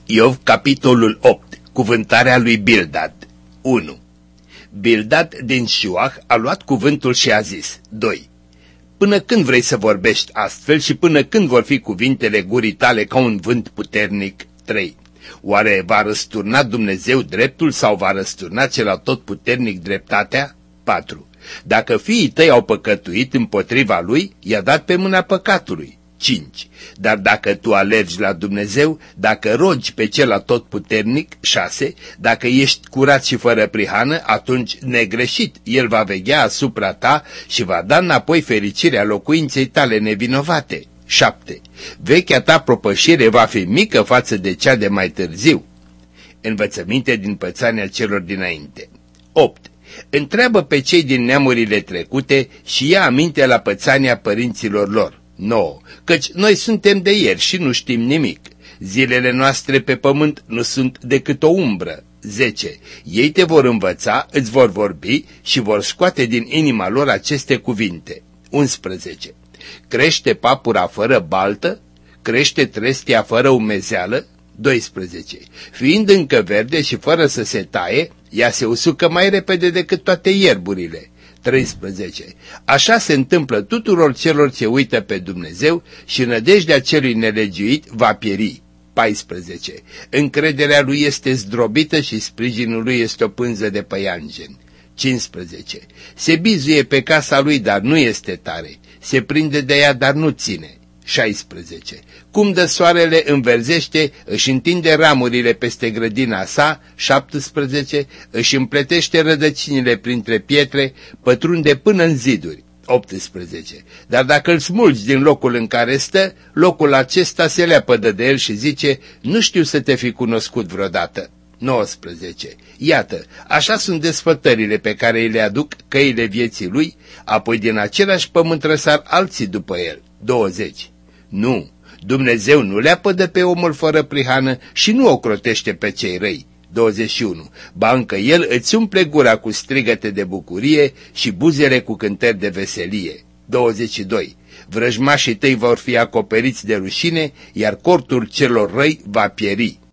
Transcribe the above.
Iov, capitolul 8. Cuvântarea lui Bildad. 1. Bildad din Șuah a luat cuvântul și a zis. 2. Până când vrei să vorbești astfel și până când vor fi cuvintele gurii tale ca un vânt puternic? 3. Oare va răsturna Dumnezeu dreptul sau va răsturna cel atotputernic dreptatea? 4. Dacă fiii tăi au păcătuit împotriva lui, i-a dat pe mâna păcatului. 5. Dar dacă tu alergi la Dumnezeu, dacă rogi pe cel atotputernic, 6. Dacă ești curat și fără prihană, atunci negreșit El va veghea asupra ta și va da înapoi fericirea locuinței tale nevinovate. 7. Vechea ta propășire va fi mică față de cea de mai târziu. Învățăminte din pățania celor dinainte. 8. Întreabă pe cei din neamurile trecute și ia aminte la pățania părinților lor. 9. Căci noi suntem de ieri și nu știm nimic. Zilele noastre pe pământ nu sunt decât o umbră. 10. Ei te vor învăța, îți vor vorbi și vor scoate din inima lor aceste cuvinte. 11. Crește papura fără baltă? Crește trestia fără umezeală? 12. Fiind încă verde și fără să se taie, ea se usucă mai repede decât toate ierburile. 13. Așa se întâmplă tuturor celor ce uită pe Dumnezeu și nădejdea celui nelegiuit va pieri. 14. Încrederea lui este zdrobită și sprijinul lui este o pânză de păianjen. 15. Se bizuie pe casa lui, dar nu este tare. Se prinde de ea, dar nu ține. 16. Cum dă soarele înverzește, își întinde ramurile peste grădina sa. 17. Își împletește rădăcinile printre pietre, pătrunde până în ziduri. 18. Dar dacă îl smulgi din locul în care stă, locul acesta se leapădă de el și zice, nu știu să te fi cunoscut vreodată. 19. Iată, așa sunt desfătările pe care îi le aduc căile vieții lui, apoi din același pământ răsar alții după el. 20. Nu, Dumnezeu nu le apădă pe omul fără prihană și nu ocrotește pe cei răi. 21. Ba încă El îți umple gura cu strigăte de bucurie și buzele cu cântări de veselie. 22. Vrăjmașii tăi vor fi acoperiți de rușine, iar cortul celor răi va pieri.